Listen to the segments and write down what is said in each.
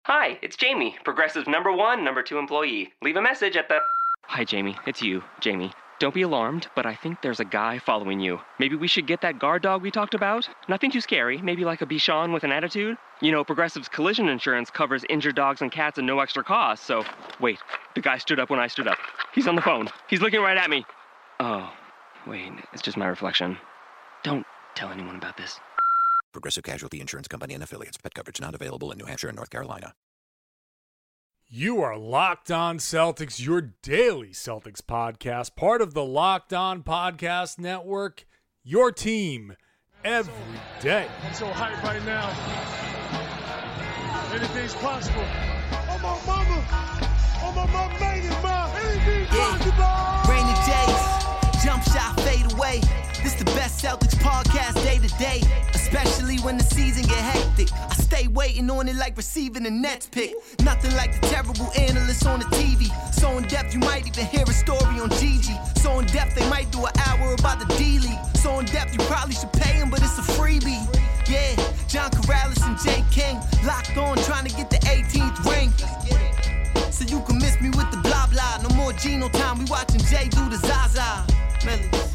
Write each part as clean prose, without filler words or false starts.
Hi, it's Jamie, Progressive's #1, #2 employee. Leave a message at the... Hi, Jamie. It's you, Jamie. Don't be alarmed, but I think there's a guy following you. Maybe we should get that guard dog we talked about? Nothing too scary. Maybe like a Bichon with an attitude? You know, Progressive's collision insurance covers injured dogs and cats at no extra cost, so... Wait, the guy stood up when I stood up. He's on the phone. He's looking right at me. Oh, wait, it's just my reflection. Don't tell anyone about this. Progressive Casualty Insurance Company and Affiliates. Pet coverage not available in New Hampshire and North Carolina. You are Locked On Celtics, your daily Celtics podcast, part of the Locked On Podcast Network, your team every day. I'm so hyped right now. Anything's possible. Oh, my mama. Oh, my mama made it, ma. Anything's possible. Rainy days, jump shot, fade away. This the best Celtics podcast day to day, especially when the season get hectic. I stay waiting on it like receiving a Nets pick. Nothing like the terrible analysts on the TV. So in depth you might even hear a story on Gigi. So in depth they might do an hour about the D-League. So in depth you probably should pay him, but it's a freebie. Yeah, John Corrales and Jay King locked on trying to get the 18th ring. So you can miss me with the blah blah. No more Geno time, we watching Jay do the Zaza. Melodies.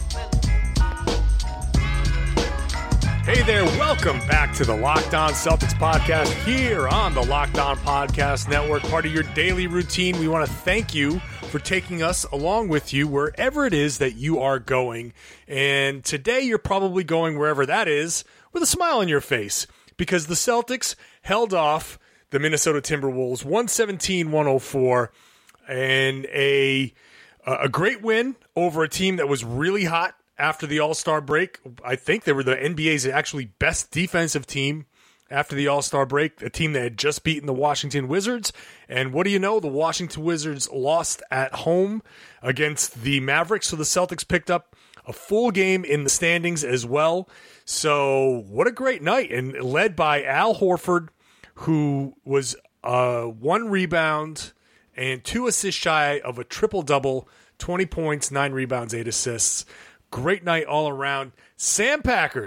Hey there, welcome back to the Locked On Celtics podcast here on the Locked On Podcast Network, part of your daily routine. We want to thank you for taking us along with you wherever it is that you are going. And today you're probably going wherever that is with a smile on your face because the Celtics held off the Minnesota Timberwolves 117-104 and a great win over a team that was really hot after the All-Star break. I think they were the NBA's actually best defensive team after the All-Star break, a team that had just beaten the Washington Wizards. And what do you know? The Washington Wizards lost at home against the Mavericks, so the Celtics picked up a full game in the standings as well. So what a great night, and led by Al Horford, who was 1 rebound and 2 assists shy of a triple-double, 20 points, 9 rebounds, 8 assists. Great night all around. Sam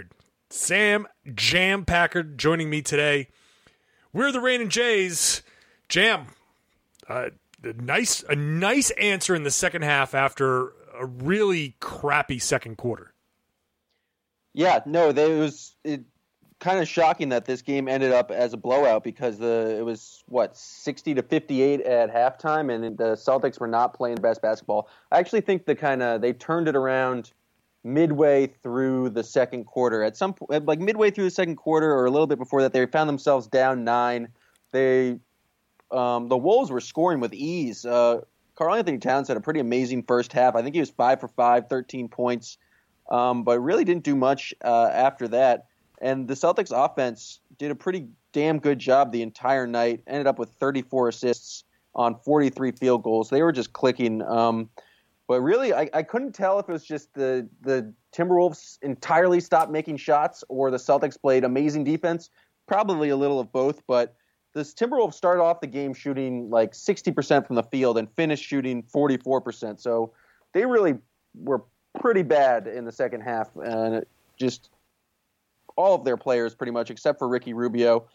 Jam Packard joining me today. We're the Rain and Jays. Jam, a nice answer in the second half after a really crappy second quarter. Yeah, no, it was kind of shocking that this game ended up as a blowout because it was 60-58 at halftime, and the Celtics were not playing the best basketball. I actually think they turned it around midway through the second quarter. At some point, like midway through the second quarter or a little bit before that, they found themselves down 9. The Wolves were scoring with ease. Karl-Anthony Towns had a pretty amazing first half. I think he was 5 for 5, 13 points, but really didn't do much after that. And the Celtics offense did a pretty damn good job the entire night, ended up with 34 assists on 43 field goals. They were just clicking. But really, I couldn't tell if it was just the Timberwolves entirely stopped making shots or the Celtics played amazing defense. Probably a little of both, but this Timberwolves started off the game shooting like 60% from the field and finished shooting 44%. So they really were pretty bad in the second half, and just all of their players pretty much, except for Ricky Rubio.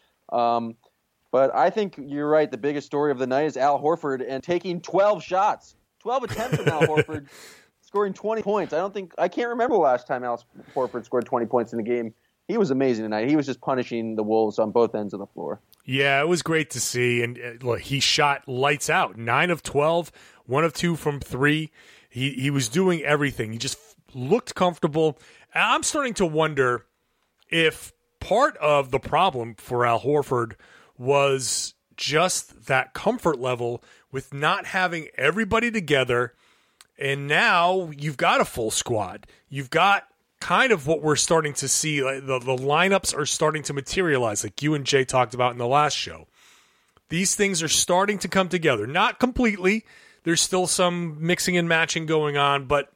But I think you're right. The biggest story of the night is Al Horford and taking 12 shots. 12 attempts from Al Horford, scoring 20 points. I can't remember the last time Al Horford scored 20 points in a game. He was amazing tonight. He was just punishing the Wolves on both ends of the floor. Yeah, it was great to see. And look, he shot lights out. 9 of 12, 1 of 2 from 3. He was doing everything. He just looked comfortable. And I'm starting to wonder if part of the problem for Al Horford was just that comfort level with not having everybody together, and now you've got a full squad. You've got kind of what we're starting to see. Like the lineups are starting to materialize, like you and Jay talked about in the last show. These things are starting to come together. Not completely. There's still some mixing and matching going on, but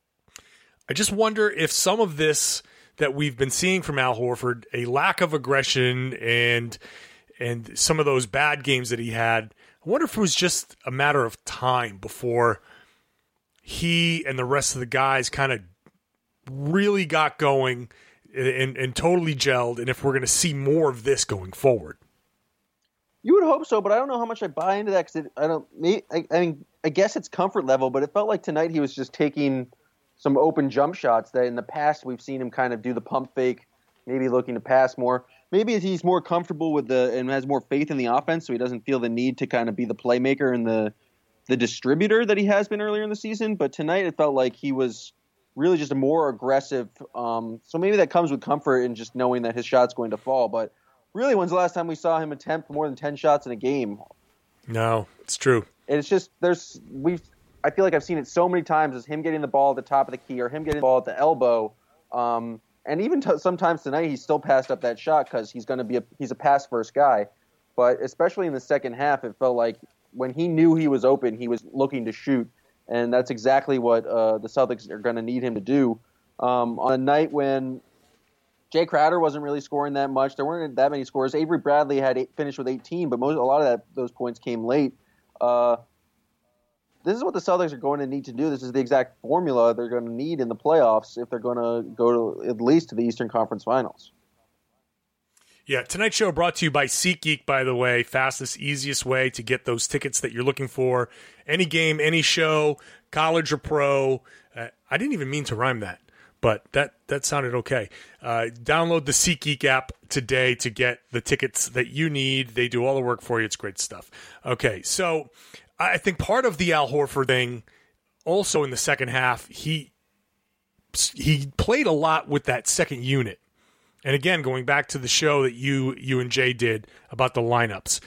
I just wonder if some of this that we've been seeing from Al Horford, a lack of aggression and some of those bad games that he had, I wonder if it was just a matter of time before he and the rest of the guys kind of really got going and totally gelled, and if we're going to see more of this going forward. You would hope so, but I don't know how much I buy into that because I guess it's comfort level, but it felt like tonight he was just taking some open jump shots that in the past we've seen him kind of do the pump fake, maybe looking to pass more. Maybe he's more comfortable with and has more faith in the offense, so he doesn't feel the need to kind of be the playmaker and the distributor that he has been earlier in the season. But tonight it felt like he was really just a more aggressive. So maybe that comes with comfort and just knowing that his shot's going to fall. But really, when's the last time we saw him attempt more than 10 shots in a game? No, it's true. And it's just I feel like I've seen it so many times as him getting the ball at the top of the key or him getting the ball at the elbow. And even sometimes tonight he still passed up that shot because he's a pass first guy. But especially in the second half, it felt like when he knew he was open, he was looking to shoot. And that's exactly what the Celtics are going to need him to do. On a night when Jay Crowder wasn't really scoring that much, there weren't that many scores. Avery Bradley finished with 18, but a lot of those points came late. This is what the Celtics are going to need to do. This is the exact formula they're going to need in the playoffs if they're going to go to at least to the Eastern Conference Finals. Yeah, tonight's show brought to you by SeatGeek, by the way. Fastest, easiest way to get those tickets that you're looking for. Any game, any show, college or pro. I didn't even mean to rhyme that, but that sounded okay. Download the SeatGeek app today to get the tickets that you need. They do all the work for you. It's great stuff. Okay, so I think part of the Al Horford thing, also in the second half, he played a lot with that second unit. And again, going back to the show that you and Jay did about the lineups,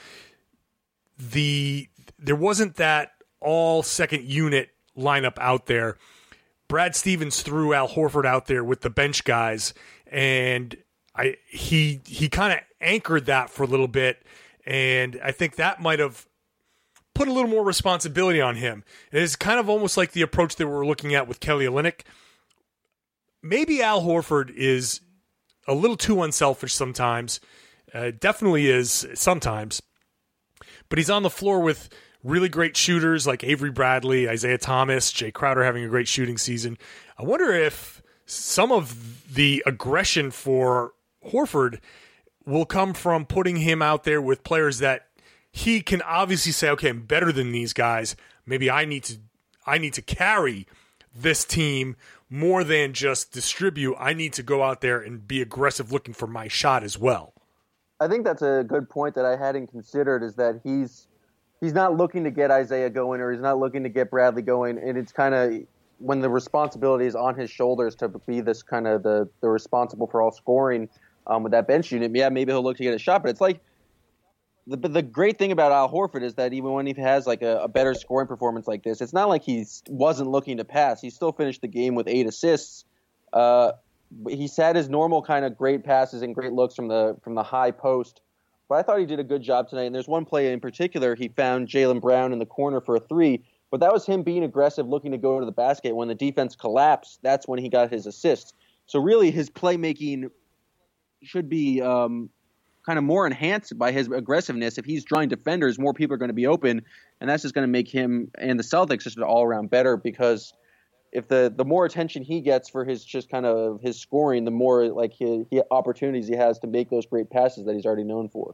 there wasn't that all second unit lineup out there. Brad Stevens threw Al Horford out there with the bench guys, and he kind of anchored that for a little bit, and I think that might have put a little more responsibility on him. It is kind of almost like the approach that we're looking at with Kelly Olynyk. Maybe Al Horford is a little too unselfish sometimes. Definitely is sometimes. But he's on the floor with really great shooters like Avery Bradley, Isaiah Thomas, Jay Crowder having a great shooting season. I wonder if some of the aggression for Horford will come from putting him out there with players that he can obviously say, okay, I'm better than these guys. Maybe I need to carry this team more than just distribute. I need to go out there and be aggressive looking for my shot as well. I think that's a good point that I hadn't considered, is that he's not looking to get Isaiah going, or he's not looking to get Bradley going, and it's kind of when the responsibility is on his shoulders to be this kind of the responsible for all scoring with that bench unit. Yeah, maybe he'll look to get a shot, but it's like the great thing about Al Horford is that even when he has like a better scoring performance like this, it's not like he wasn't looking to pass. He still finished the game with 8 assists. He's had his normal kind of great passes and great looks from the high post, but I thought he did a good job tonight. And there's one play in particular, he found Jaylen Brown in the corner for a 3, but that was him being aggressive, looking to go to the basket. When the defense collapsed, that's when he got his assist. So really his playmaking should be kind of more enhanced by his aggressiveness. If he's drawing defenders, more people are going to be open, and that's just going to make him and the Celtics just all around better, because if the more attention he gets for his just kind of his scoring, the more like he opportunities he has to make those great passes that he's already known for.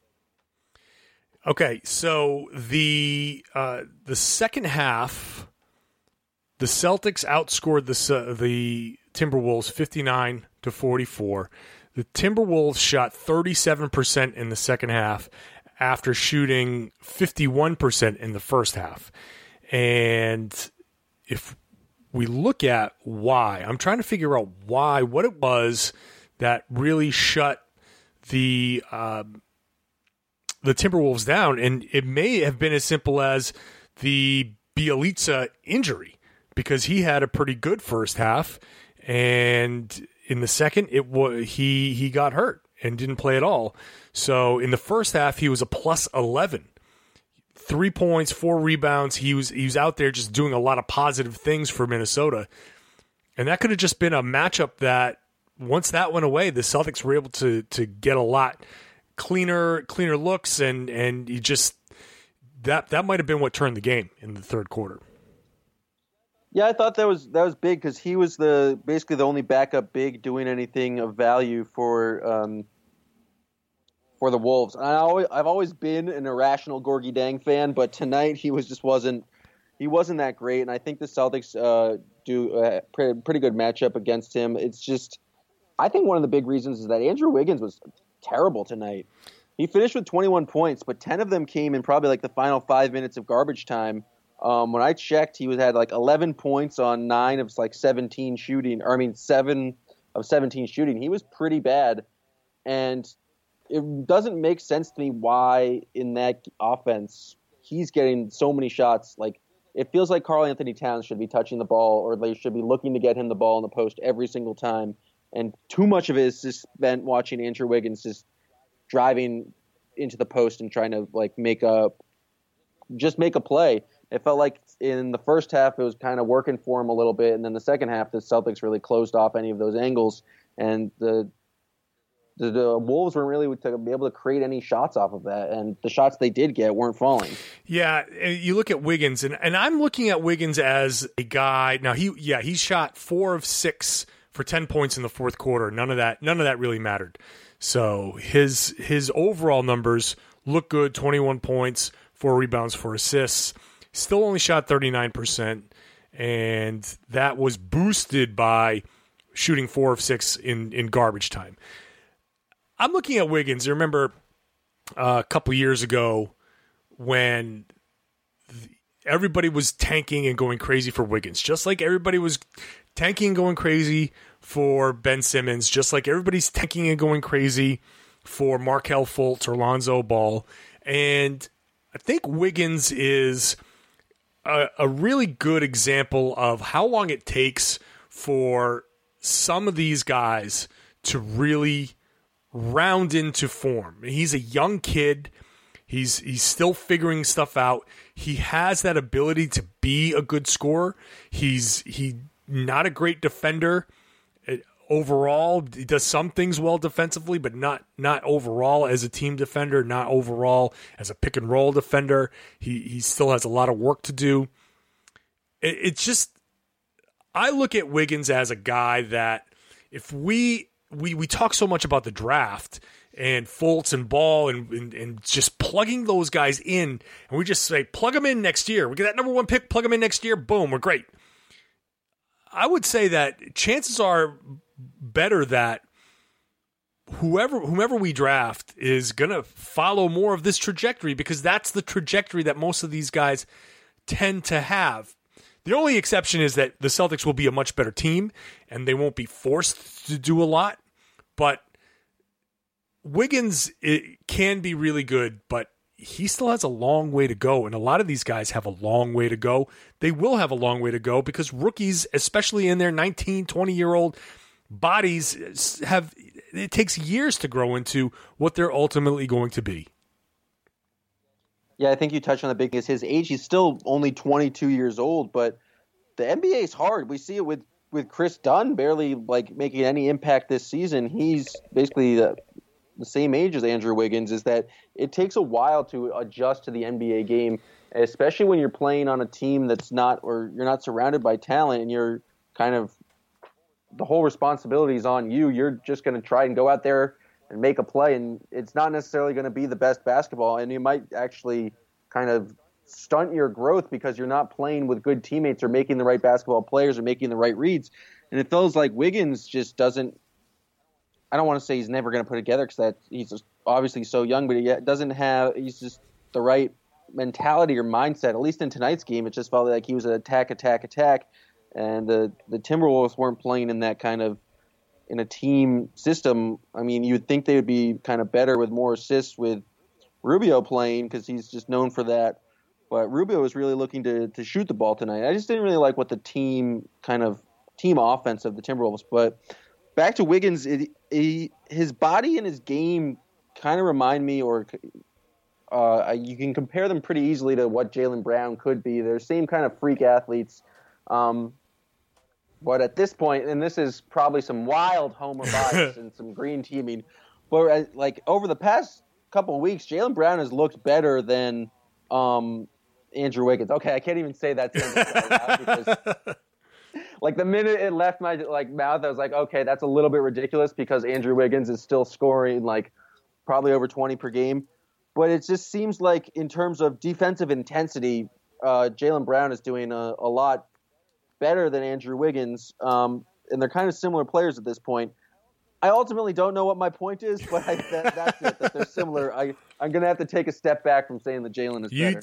Okay, so the second half, the Celtics outscored the Timberwolves 59-44. The Timberwolves shot 37% in the second half after shooting 51% in the first half. And if we look at why, I'm trying to figure out what it was that really shut the Timberwolves down. And it may have been as simple as the Bjelica injury, because he had a pretty good first half, and in the second, he got hurt and didn't play at all. So in the first half, he was a plus 11. 3 points, 4 rebounds. He was out there just doing a lot of positive things for Minnesota. And that could have just been a matchup that once that went away, the Celtics were able to get a lot cleaner looks, and you just that might have been what turned the game in the third quarter. Yeah, I thought that was big, because he was basically the only backup big doing anything of value for for the Wolves. And I've always been an irrational Gorgie Dang fan, but tonight he wasn't that great. And I think the Celtics do a pretty good matchup against him. It's just, I think one of the big reasons is that Andrew Wiggins was terrible tonight. He finished with 21 points, but 10 of them came in probably like the final 5 minutes of garbage time. When I checked, he had like 11 points on 9 of like 17 shooting. Or I mean, 7 of 17 shooting. He was pretty bad, and it doesn't make sense to me why in that offense he's getting so many shots. Like, it feels like Karl Anthony Towns should be touching the ball, or they should be looking to get him the ball in the post every single time. And too much of it is just spent watching Andrew Wiggins just driving into the post and trying to like make a play. It felt like in the first half it was kind of working for him a little bit, and then the second half the Celtics really closed off any of those angles, and the Wolves weren't really to be able to create any shots off of that, and the shots they did get weren't falling. Yeah, you look at Wiggins, and I'm looking at Wiggins as a guy. Now he shot 4 of 6 for 10 points in the fourth quarter. None of that really mattered. So his overall numbers look good: 21 points, 4 rebounds, 4 assists. Still only shot 39%, and that was boosted by shooting 4 of 6 in garbage time. I'm looking at Wiggins. I remember a couple years ago when everybody was tanking and going crazy for Wiggins, just like everybody was tanking and going crazy for Ben Simmons, just like everybody's tanking and going crazy for Markelle Fultz or Lonzo Ball. And I think Wiggins is a really good example of how long it takes for some of these guys to really round into form. He's a young kid. He's still figuring stuff out. He has that ability to be a good scorer. He's not a great defender overall. He does some things well defensively, but not overall as a team defender, not overall as a pick and roll defender. He still has a lot of work to do. It's just, I look at Wiggins as a guy that if we talk so much about the draft and Fultz and Ball and just plugging those guys in, and we just say, plug them in next year. We get that number 1 pick, plug them in next year, boom, we're great. I would say that chances are better that whomever we draft is going to follow more of this trajectory, because that's the trajectory that most of these guys tend to have. The only exception is that the Celtics will be a much better team and they won't be forced to do a lot. But Wiggins, it can be really good, but he still has a long way to go. And a lot of these guys have a long way to go. They will have a long way to go because rookies, especially in their 19, 20-year-old bodies, it takes years to grow into what they're ultimately going to be. Yeah, I think you touched on the big thing. His age, he's still only 22 years old, but the NBA is hard. We see it with Chris Dunn barely like making any impact this season. He's basically the same age as Andrew Wiggins, is that it takes a while to adjust to the NBA game, especially when you're playing on a team that's not, or you're not surrounded by talent, and you're kind of, the whole responsibility is on you. You're just going to try and go out there and make a play, and it's not necessarily going to be the best basketball, and you might actually kind of stunt your growth because you're not playing with good teammates or making the right basketball players or making the right reads. And it feels like Wiggins just doesn't, I don't want to say he's never going to put it together because he's just obviously so young, but he's just the right mentality or mindset. At least in tonight's game, it just felt like he was an attack, and the Timberwolves weren't playing in that kind of, in a team system. I mean, you would think they would be kind of better with more assists with Rubio playing because he's just known for that. But Rubio was really looking to shoot the ball tonight. I just didn't really like what the team offense of the Timberwolves. But back to Wiggins, his body and his game kind of remind me, or you can compare them pretty easily to what Jaylen Brown could be. They're the same kind of freak athletes. But at this point, and this is probably some wild homer bias and some green teaming, but like over the past couple of weeks, Jaylen Brown has looked better than Andrew Wiggins. Okay, I can't even say that sentence right now because like the minute it left my mouth, I was like, okay, that's a little bit ridiculous because Andrew Wiggins is still scoring like probably over 20 per game. But it just seems like in terms of defensive intensity, Jaylen Brown is doing a lot better than Andrew Wiggins, and they're kind of similar players at this point. I ultimately don't know what my point is, but that's it, that they're similar. I'm going to have to take a step back from saying that Jaylen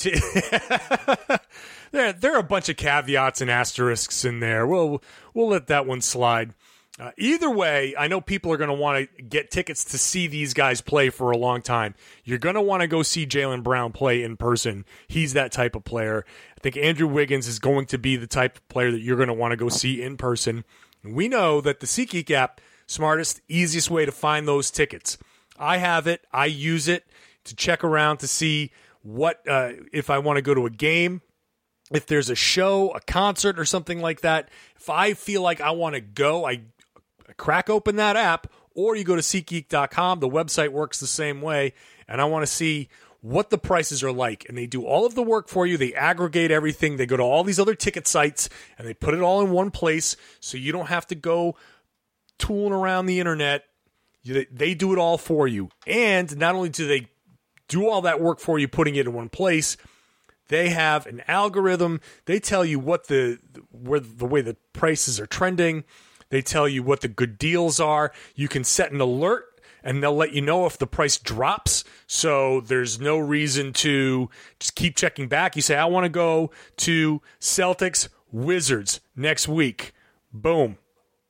is better. There are a bunch of caveats and asterisks in there. We'll let that one slide. Either way, I know people are going to want to get tickets to see these guys play for a long time. You're going to want to go see Jaylen Brown play in person. He's that type of player. I think Andrew Wiggins is going to be the type of player that you're going to want to go see in person. We know that the SeatGeek app, smartest, easiest way to find those tickets. I have it. I use it to check around to see what if I want to go to a game, if there's a show, a concert, or something like that. If I feel like I want to go, I crack open that app, or you go to SeatGeek.com. The website works the same way, and I want to see what the prices are like. And they do all of the work for you. They aggregate everything. They go to all these other ticket sites, and they put it all in one place so you don't have to go tooling around the internet. They do it all for you. And not only do they do all that work for you, putting it in one place, they have an algorithm. They tell you what the way the prices are trending. They tell you what the good deals are. You can set an alert, and they'll let you know if the price drops. So there's no reason to just keep checking back. You say, I want to go to Celtics Wizards next week. Boom.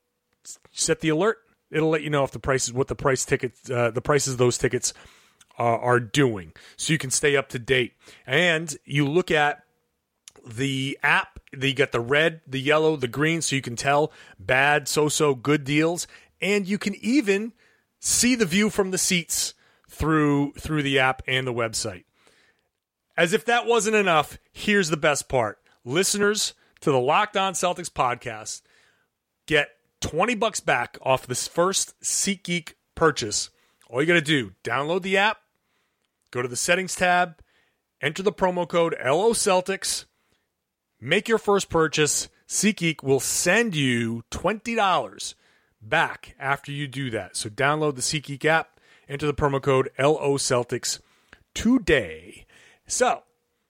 Set the alert. It'll let you know if the prices, what the the prices of those tickets are doing, so you can stay up to date. And you look at the app. You get the red, the yellow, the green, so you can tell bad, so good deals. And you can even see the view from the seats through the app and the website. As if that wasn't enough, here's the best part. Listeners to the Locked On Celtics podcast get $20 back off this first SeatGeek purchase. All you got to do, download the app, go to the settings tab, enter the promo code LOCeltics, make your first purchase. SeatGeek will send you $20 back after you do that. So download the SeatGeek app, enter the promo code LOCeltics today. So,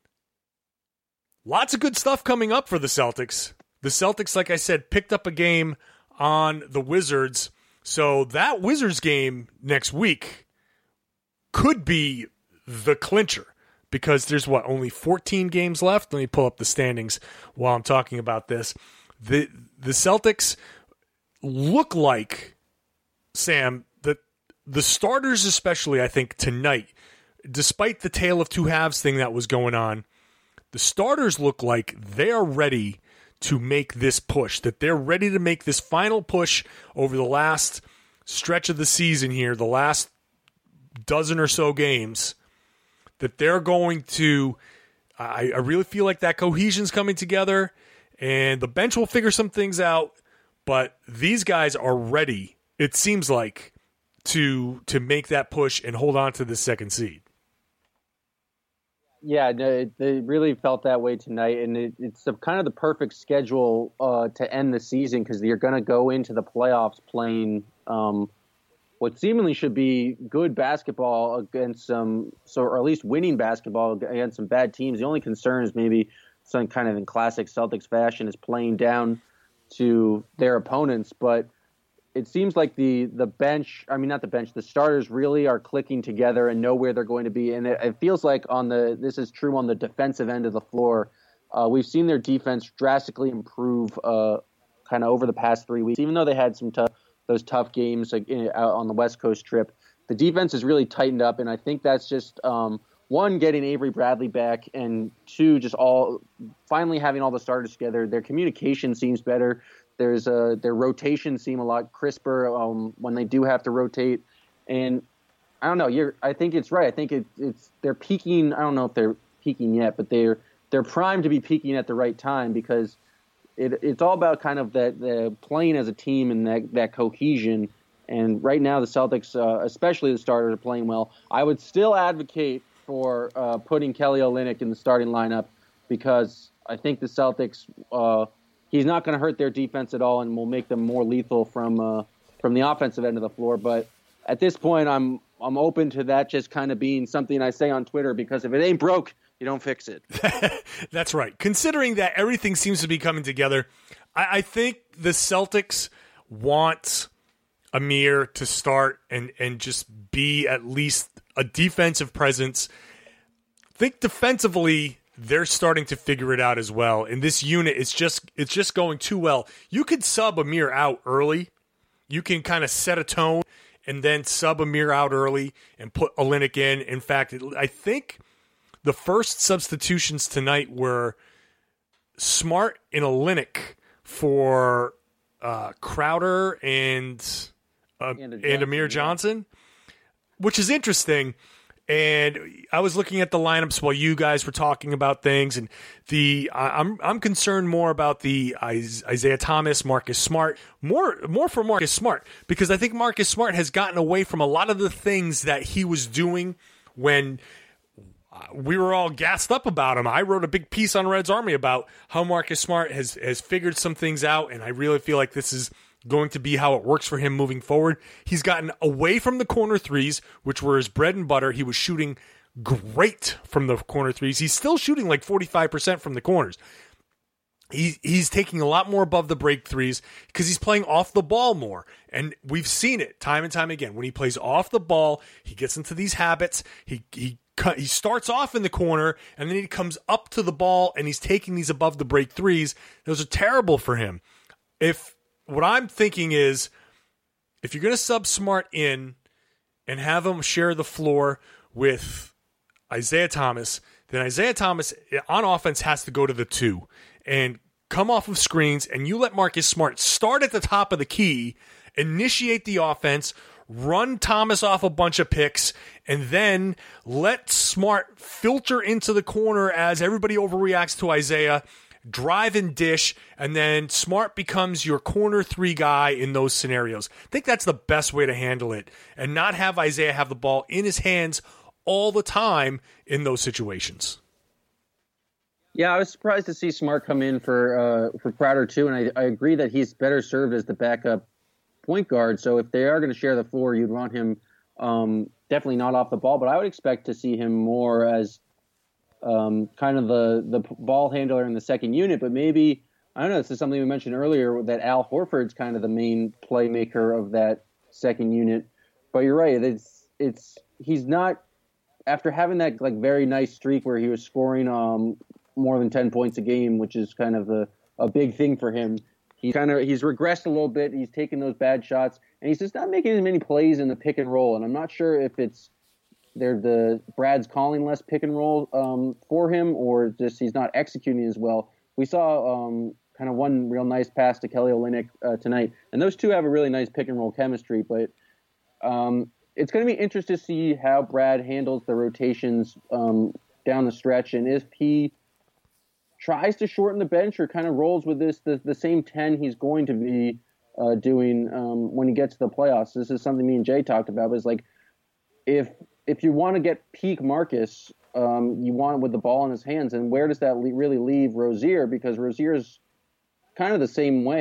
lots of good stuff coming up for the Celtics. The Celtics, like I said, picked up a game on the Wizards. So that Wizards game next week could be the clincher, because there's only 14 games left. Let me pull up the standings while I'm talking about this. The Celtics look like, Sam, that the starters especially, I think, tonight, despite the tale of two halves thing that was going on, the starters look like they are ready to make this push, that they're ready to make this final push over the last stretch of the season here, the last dozen or so games, that they're going to, I really feel like that cohesion's coming together, and the bench will figure some things out, but these guys are ready, it seems like, to make that push and hold on to the second seed. Yeah, no, they really felt that way tonight, and it's kind of the perfect schedule to end the season, because you're going to go into the playoffs playing what seemingly should be good basketball against or at least winning basketball against some bad teams. The only concern is maybe some kind of in classic Celtics fashion is playing down to their opponents, but it seems like the bench, I mean, not the bench, the starters really are clicking together and know where they're going to be. And it feels like this is true on the defensive end of the floor. We've seen their defense drastically improve kind of over the past 3 weeks. Even though they had those tough games out on the West Coast trip, the defense has really tightened up. And I think that's just, one, getting Avery Bradley back, and two, just finally having all the starters together. Their communication seems better. Their rotations seem a lot crisper when they do have to rotate, and I don't know. I think it's right. I think they're peaking. I don't know if they're peaking yet, but they're primed to be peaking at the right time, because it's all about kind of the playing as a team and that cohesion. And right now, the Celtics, especially the starters, are playing well. I would still advocate for putting Kelly Olynyk in the starting lineup, because I think the Celtics. He's not going to hurt their defense at all, and will make them more lethal from the offensive end of the floor. But at this point, I'm I'm open to that just kind of being something I say on Twitter, because if it ain't broke, you don't fix it. That's right. Considering that everything seems to be coming together, I think the Celtics want Amir to start and just be at least a defensive presence. I think defensively, they're starting to figure it out as well. In this unit, it's just going too well. You could sub Amir out early. You can kind of set a tone and then sub Amir out early and put Olynyk in. In fact, I think the first substitutions tonight were Smart and Olynyk for Crowder and Amir Johnson, which is interesting. And I was looking at the lineups while you guys were talking about things, and I'm concerned more about the Isaiah Thomas, Marcus Smart, more for Marcus Smart, because I think Marcus Smart has gotten away from a lot of the things that he was doing when we were all gassed up about him. I wrote a big piece on Red's Army about how Marcus Smart has figured some things out, and I really feel like this is going to be how it works for him moving forward. He's gotten away from the corner threes, which were his bread and butter. He was shooting great from the corner threes. He's still shooting like 45% from the corners. He's taking a lot more above the break threes because he's playing off the ball more. And we've seen it time and time again. When he plays off the ball, he gets into these habits. He starts off in the corner, and then he comes up to the ball, and he's taking these above the break threes. Those are terrible for him. What I'm thinking is, if you're going to sub Smart in and have him share the floor with Isaiah Thomas, then Isaiah Thomas on offense has to go to the 2 and come off of screens, and you let Marcus Smart start at the top of the key, initiate the offense, run Thomas off a bunch of picks, and then let Smart filter into the corner as everybody overreacts to Isaiah, drive and dish, and then Smart becomes your corner 3 guy in those scenarios. I think that's the best way to handle it, and not have Isaiah have the ball in his hands all the time in those situations. Yeah, I was surprised to see Smart come in for Crowder too, and I agree that he's better served as the backup point guard. So if they are going to share the floor, you'd want him definitely not off the ball, but I would expect to see him more as kind of the ball handler in the second unit. But maybe, I don't know, this is something we mentioned earlier, that Al Horford's kind of the main playmaker of that second unit. But you're right, he's not, after having that like very nice streak where he was scoring more than 10 points a game, which is kind of a big thing for him. He's regressed a little bit. He's taken those bad shots, and he's just not making as many plays in the pick and roll. And I'm not sure if it's Brad's calling less pick and roll for him, or just he's not executing as well. We saw kind of one real nice pass to Kelly Olynyk tonight, and those two have a really nice pick and roll chemistry. But it's going to be interesting to see how Brad handles the rotations down the stretch, and if he tries to shorten the bench or kind of rolls with the same 10 he's going to be doing when he gets to the playoffs. This is something me and Jay talked about. Is like if you want to get peak Marcus, you want it with the ball in his hands, and where does that really leave Rozier? Because Rozier's kind of the same way.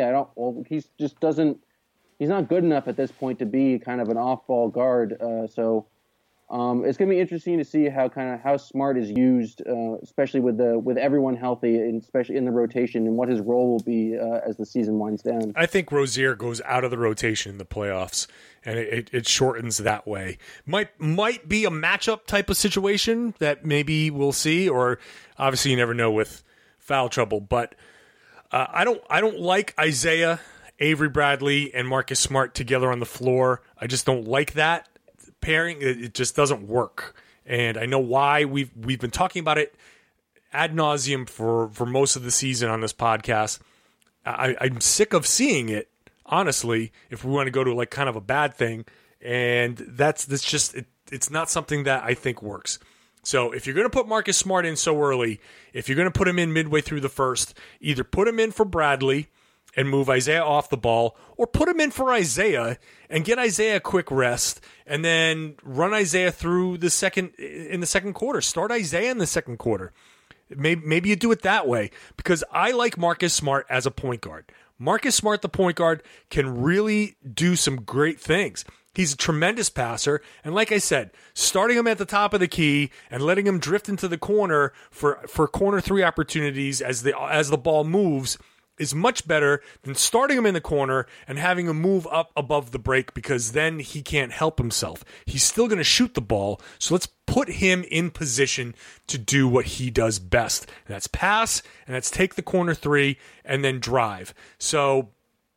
He's not good enough at this point to be kind of an off-ball guard. So it's going to be interesting to see how Smart is used, especially with everyone healthy, and especially in the rotation, and what his role will be as the season winds down. I think Rozier goes out of the rotation in the playoffs, and it shortens that way. Might be a matchup type of situation that maybe we'll see, or obviously you never know with foul trouble. But I don't like Isaiah, Avery Bradley, and Marcus Smart together on the floor. I just don't like that pairing. It just doesn't work, and I know why. We've been talking about it ad nauseum for most of the season on this podcast. I'm sick of seeing it, honestly, if we want to go to like kind of a bad thing, and that's just it's not something that I think works. So if you're going to put Marcus Smart in so early, if you're going to put him in midway through the first, either put him in for Bradley and move Isaiah off the ball, or put him in for Isaiah and get Isaiah a quick rest, and then run Isaiah through in the second quarter. Start Isaiah in the second quarter. Maybe you do it that way, because I like Marcus Smart as a point guard. Marcus Smart, the point guard, can really do some great things. He's a tremendous passer, and like I said, starting him at the top of the key and letting him drift into the corner for corner three opportunities as the ball moves is much better than starting him in the corner and having him move up above the break, because then he can't help himself. He's still going to shoot the ball, so let's put him in position to do what he does best. And that's pass, and that's take the corner three, and then drive. So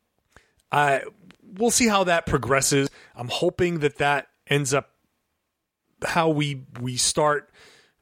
we'll see how that progresses. I'm hoping that ends up how we start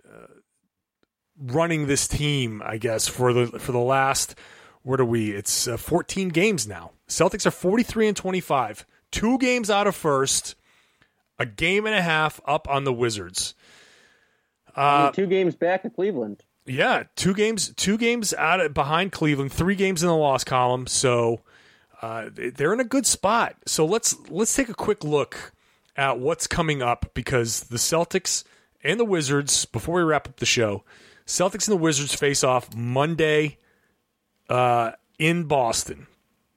running this team, I guess, for the last... What are we? It's 14 games now. Celtics are 43-25. 2 games out of first. A game and a half up on the Wizards. 2 games back at Cleveland. Yeah, 2 games out behind Cleveland. 3 games in the loss column. So they're in a good spot. So let's take a quick look at what's coming up, because the Celtics and the Wizards, before we wrap up the show, Celtics and the Wizards face off Monday in Boston.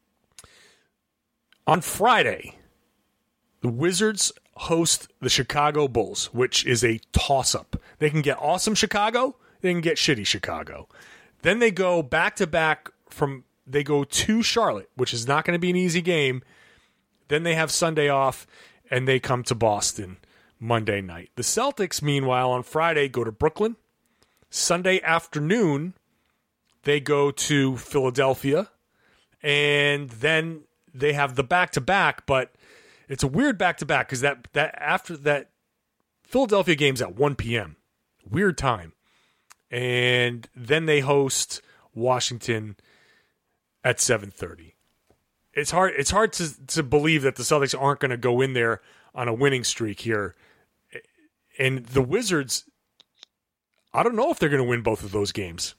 On Friday, the Wizards host the Chicago Bulls, which is a toss-up. They can get awesome Chicago, they can get shitty Chicago. Then they go back-to-back they go to Charlotte, which is not going to be an easy game. Then they have Sunday off, and they come to Boston Monday night. The Celtics, meanwhile, on Friday, go to Brooklyn. Sunday afternoon, they go to Philadelphia, and then they have the back-to-back, but it's a weird back-to-back because that after that Philadelphia game's at 1 p.m. Weird time. And then they host Washington at 7:30. It's hard to believe that the Celtics aren't going to go in there on a winning streak here. And the Wizards, I don't know if they're going to win both of those games.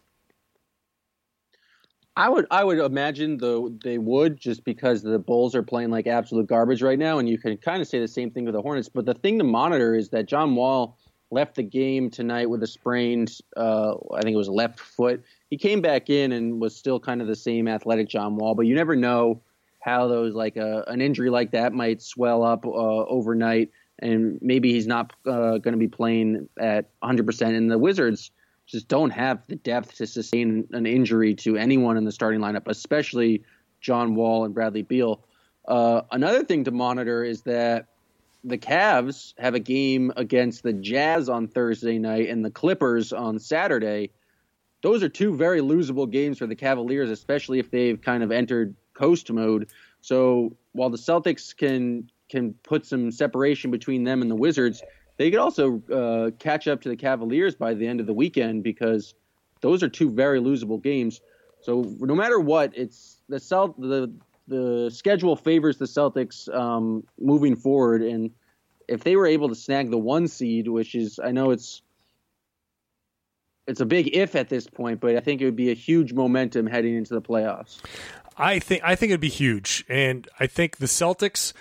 I would imagine they would, just because the Bulls are playing like absolute garbage right now, and you can kind of say the same thing with the Hornets. But the thing to monitor is that John Wall left the game tonight with a sprained, I think it was left foot. He came back in and was still kind of the same athletic John Wall, but you never know how those an injury like that might swell up overnight, and maybe he's not going to be playing at 100%. And the Wizards just don't have the depth to sustain an injury to anyone in the starting lineup, especially John Wall and Bradley Beal. Another thing to monitor is that the Cavs have a game against the Jazz on Thursday night and the Clippers on Saturday. Those are 2 very losable games for the Cavaliers, especially if they've kind of entered coast mode. So while the Celtics can put some separation between them and the Wizards, they could also catch up to the Cavaliers by the end of the weekend, because those are 2 very losable games. So no matter what, it's the schedule favors the Celtics moving forward. And if they were able to snag the 1 seed, which is, I know it's a big if at this point, but I think it would be a huge momentum heading into the playoffs. I think it'd be huge, and I think the Celtics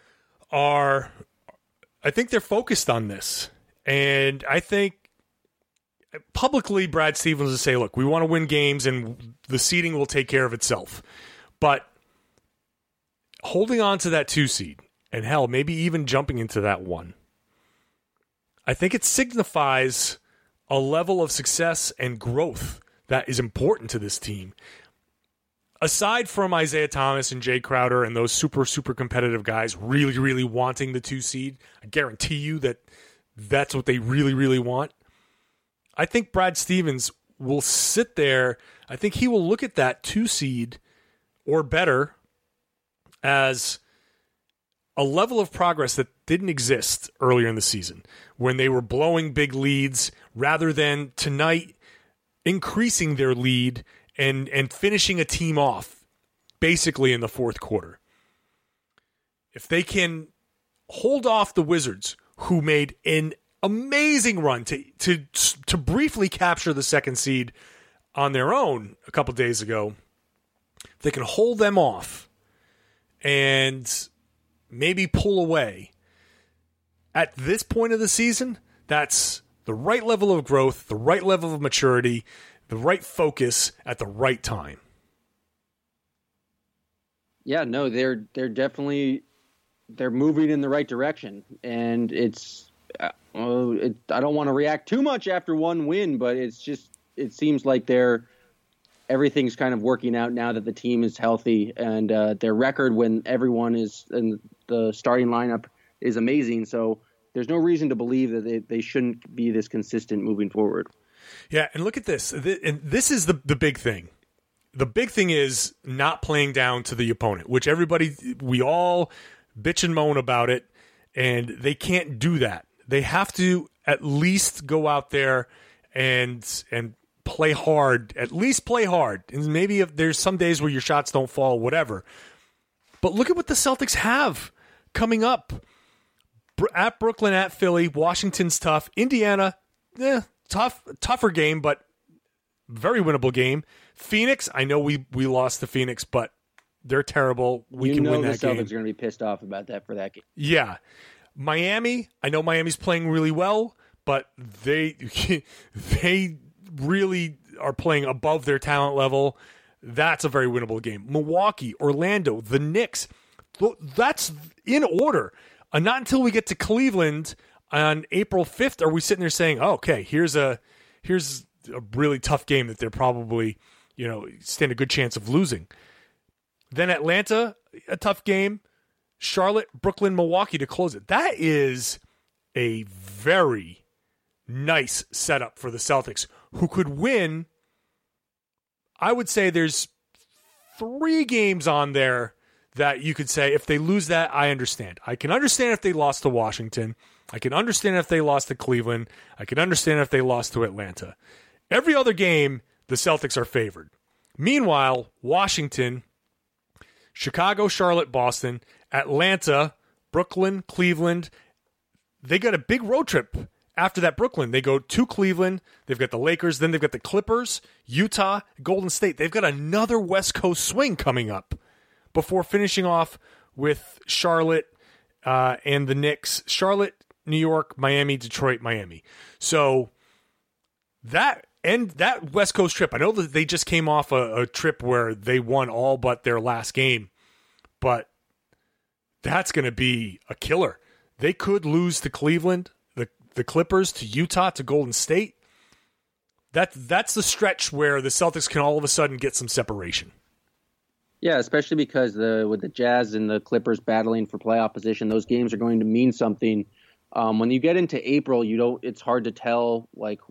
they're focused on this. And I think publicly Brad Stevens will say, look, we want to win games and the seeding will take care of itself. But holding on to that 2 seed, and hell, maybe even jumping into that 1, I think it signifies a level of success and growth that is important to this team. Aside from Isaiah Thomas and Jay Crowder and those super, super competitive guys really, really wanting the 2 seed, I guarantee you that's what they really, really want. I think Brad Stevens will sit there. I think he will look at that 2 seed or better as a level of progress that didn't exist earlier in the season, when they were blowing big leads, rather than tonight increasing their lead and finishing a team off basically in the fourth quarter. If they can hold off the Wizards, who made an amazing run to briefly capture the 2nd seed on their own a couple days ago, if they can hold them off and maybe pull away at this point of the season, that's the right level of growth, the right level of maturity, the right focus at the right time. Yeah, no, they're definitely they're moving in the right direction, and it's I don't want to react too much after one win, but it seems like everything's kind of working out now that the team is healthy, and their record when everyone is in the starting lineup is amazing. So there's no reason to believe that they shouldn't be this consistent moving forward. Yeah, and look at this. And this is the big thing. The big thing is not playing down to the opponent, which we all bitch and moan about it, and they can't do that. They have to at least go out there and play hard, at least play hard. And maybe if there's some days where your shots don't fall, whatever. But look at what the Celtics have coming up. At Brooklyn, at Philly, Washington's tough. Indiana, tougher game, but very winnable game. Phoenix, I know we lost to Phoenix, but they're terrible. We can win that game. The Celtics are going to be pissed off about that for that game. Yeah. Miami, I know Miami's playing really well, but they really are playing above their talent level. That's a very winnable game. Milwaukee, Orlando, the Knicks, that's in order. Not until we get to Cleveland on April 5th are we sitting there saying, oh, okay, here's a really tough game that they're probably, stand a good chance of losing. Then Atlanta, a tough game. Charlotte, Brooklyn, Milwaukee to close it. That is a very nice setup for the Celtics, who could win. I would say there's 3 games on there that you could say, if they lose that, I understand. I can understand if they lost to Washington. I can understand if they lost to Cleveland. I can understand if they lost to Atlanta. Every other game, the Celtics are favored. Meanwhile, Washington, Chicago, Charlotte, Boston, Atlanta, Brooklyn, Cleveland, they got a big road trip after that Brooklyn. They go to Cleveland, they've got the Lakers, then they've got the Clippers, Utah, Golden State. They've got another West Coast swing coming up before finishing off with Charlotte and the Knicks. Charlotte, New York, Miami, Detroit, Miami. So that West Coast trip, I know that they just came off a trip where they won all but their last game, but that's going to be a killer. They could lose to Cleveland, the Clippers, to Utah, to Golden State. That's the stretch where the Celtics can all of a sudden get some separation. Yeah, especially because with the Jazz and the Clippers battling for playoff position, those games are going to mean something. When you get into April, it's hard to tell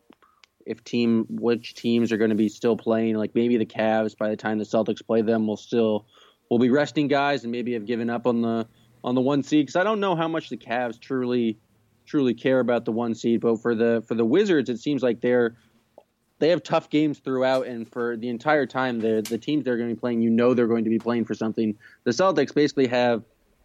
which teams are going to be still playing. Like maybe the Cavs, by the time the Celtics play them, will be resting guys and maybe have given up on the 1 seed. Because I don't know how much the Cavs truly care about the 1 seed. But for the Wizards, it seems like they have tough games throughout, and for the entire time, the teams they're going to be playing, they're going to be playing for something. The Celtics basically have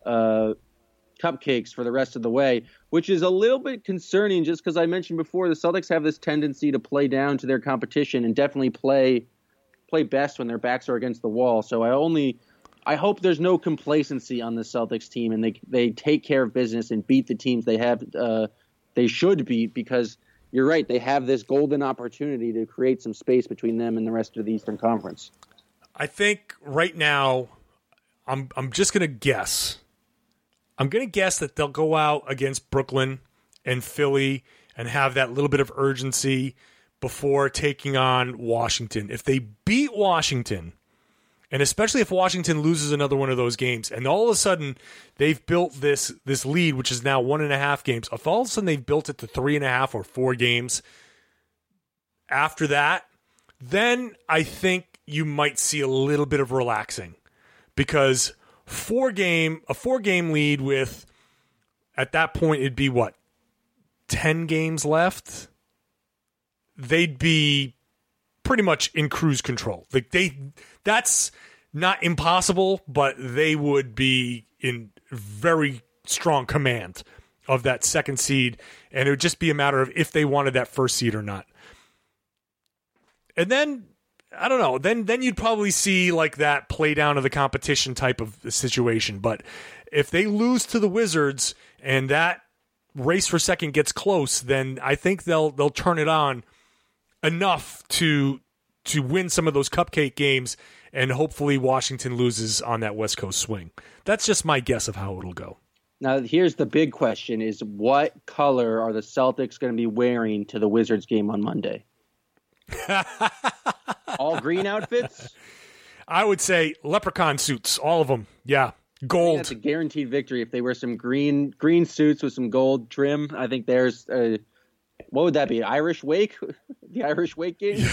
cupcakes for the rest of the way, which is a little bit concerning just because I mentioned before the Celtics have this tendency to play down to their competition and definitely play best when their backs are against the wall. So I hope there's no complacency on the Celtics team and they take care of business and beat the teams they should beat, because you're right, they have this golden opportunity to create some space between them and the rest of the Eastern Conference. I think right now I'm just going to guess. I'm going to guess that they'll go out against Brooklyn and Philly and have that little bit of urgency before taking on Washington. If they beat Washington, and especially if Washington loses another one of those games, and all of a sudden they've built this lead, which is now 1.5 games, if all of a sudden they've built it to 3.5 or 4 games after that, then I think you might see a little bit of relaxing, because a 4-game lead with, at that point, it'd be 10 games left? They'd be pretty much in cruise control. That's not impossible, but they would be in very strong command of that 2nd seed, and it would just be a matter of if they wanted that 1st seed or not. And then, I don't know, then you'd probably see that play down of the competition type of situation. But if they lose to the Wizards and that race for 2nd gets close, then I think they'll turn it on enough to win some of those cupcake games and hopefully Washington loses on that West Coast swing. That's just my guess of how it'll go. Now, here's the big question is what color are the Celtics going to be wearing to the Wizards game on Monday? All green outfits? I would say leprechaun suits, all of them. Yeah, gold. That's a guaranteed victory if they wear some green suits with some gold trim. I think there's what would that be? Irish Wake? The Irish Wake game?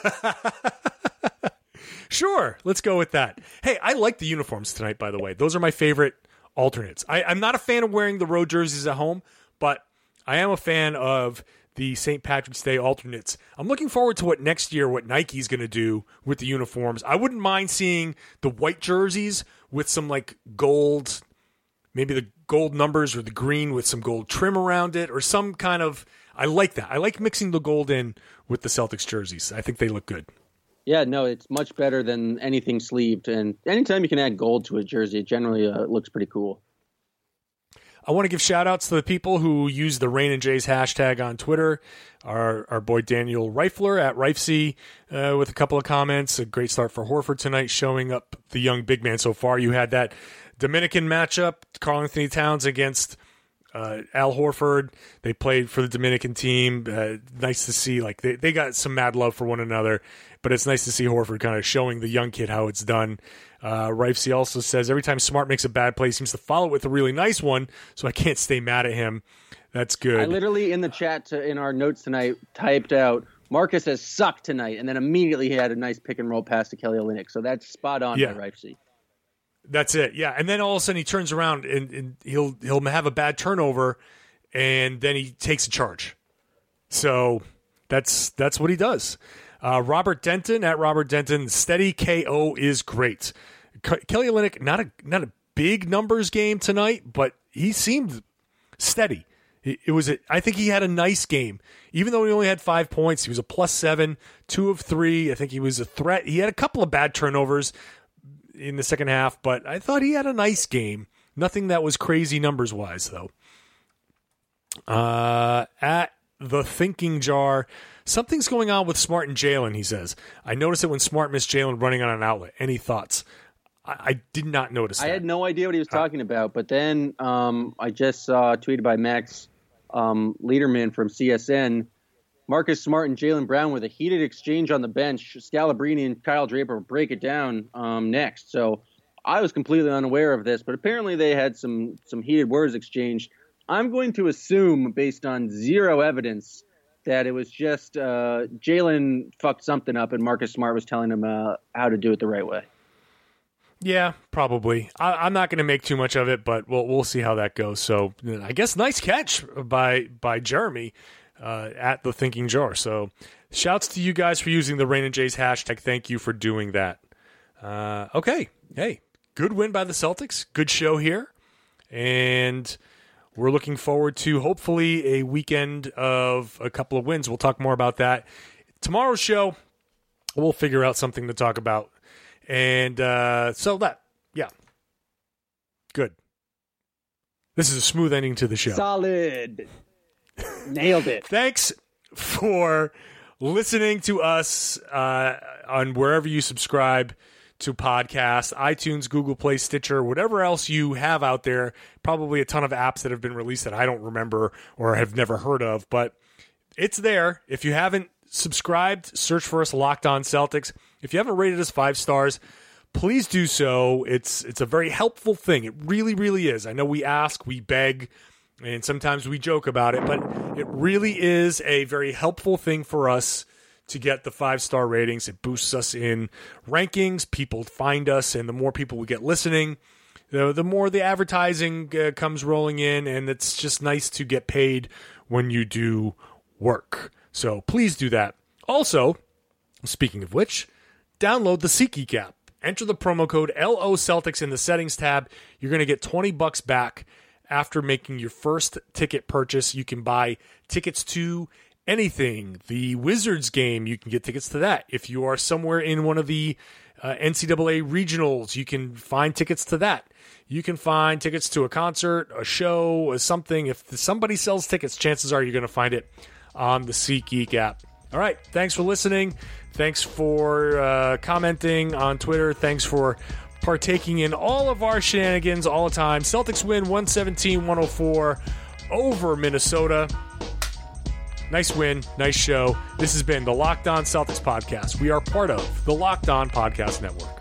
Sure, let's go with that. Hey, I like the uniforms tonight, by the way. Those are my favorite alternates. I'm not a fan of wearing the road jerseys at home, but I am a fan of the St. Patrick's Day alternates. I'm looking forward to what Nike's going to do with the uniforms. I wouldn't mind seeing the white jerseys with some like gold, maybe the gold numbers or the green with some gold trim around it or some kind of, I like that. I like mixing the gold in with the Celtics jerseys. I think they look good. Yeah, no, it's much better than anything sleeved. And anytime you can add gold to a jersey, it generally looks pretty cool. I want to give shout-outs to the people who use the Rain and Jays hashtag on Twitter. Our boy Daniel Reifler at Rifesy with a couple of comments. A great start for Horford tonight, showing up the young big man so far. You had that Dominican matchup, Karl-Anthony Towns against Al Horford. They played for the Dominican team. Nice to see. Like they got some mad love for one another, but it's nice to see Horford kind of showing the young kid how it's done. Rifesy also says every time Smart makes a bad play, he seems to follow it with a really nice one, so I can't stay mad at him. That's good. I literally in the chat in our notes tonight typed out Marcus has sucked tonight, and then immediately he had a nice pick and roll pass to Kelly Olynyk. So that's spot on by Rifesy. That's it, yeah. And then all of a sudden he turns around and he'll have a bad turnover, and then he takes a charge. So that's what he does. Robert Denton at Robert Denton, steady KO is great. Kelly Olynyk, not a big numbers game tonight, but he seemed steady. I think he had a nice game. Even though he only had 5 points, he was a +7, 2 of 3. I think he was a threat. He had a couple of bad turnovers in the second half, but I thought he had a nice game. Nothing that was crazy numbers-wise, though. At the Thinking Jar, something's going on with Smart and Jalen, he says. I noticed it when Smart missed Jalen running on an outlet. Any thoughts? I did not notice that. I had no idea what he was talking about, but then I just saw a tweet by Max Liederman from CSN. Marcus Smart and Jaylen Brown with a heated exchange on the bench. Scalabrine and Kyle Draper break it down next. So I was completely unaware of this, but apparently they had some heated words exchanged. I'm going to assume, based on zero evidence, that it was just Jalen fucked something up and Marcus Smart was telling him how to do it the right way. Yeah, probably. I'm not going to make too much of it, but we'll see how that goes. So I guess nice catch by Jeremy at the Thinking Jar. So shouts to you guys for using the Rain and Jays hashtag. Thank you for doing that. Okay. Hey, good win by the Celtics. Good show here. And we're looking forward to hopefully a weekend of a couple of wins. We'll talk more about that. Tomorrow's show, we'll figure out something to talk about. And so that, yeah, good. This is a smooth ending to the show. Solid. Nailed it. Thanks for listening to us on wherever you subscribe to podcasts, iTunes, Google Play, Stitcher, whatever else you have out there. Probably a ton of apps that have been released that I don't remember or have never heard of, but it's there. If you haven't subscribed, search for us, Locked On Celtics. If you haven't rated us 5 stars, please do so. It's a very helpful thing. It really, really is. I know we ask, we beg, and sometimes we joke about it, but it really is a very helpful thing for us to get the 5-star ratings. It boosts us in rankings. People find us, and the more people we get listening, the more the advertising comes rolling in, and it's just nice to get paid when you do work. So please do that. Also, speaking of which, download the SeatGeek app. Enter the promo code LOCeltics in the settings tab. You're going to get $20 back after making your first ticket purchase. You can buy tickets to anything. The Wizards game, you can get tickets to that. If you are somewhere in one of the NCAA regionals, you can find tickets to that. You can find tickets to a concert, a show, or something. If somebody sells tickets, chances are you're going to find it on the SeatGeek app. All right. Thanks for listening. Thanks for commenting on Twitter. Thanks for partaking in all of our shenanigans all the time. Celtics win 117-104 over Minnesota. Nice win. Nice show. This has been the Locked On Celtics podcast. We are part of the Locked On Podcast Network.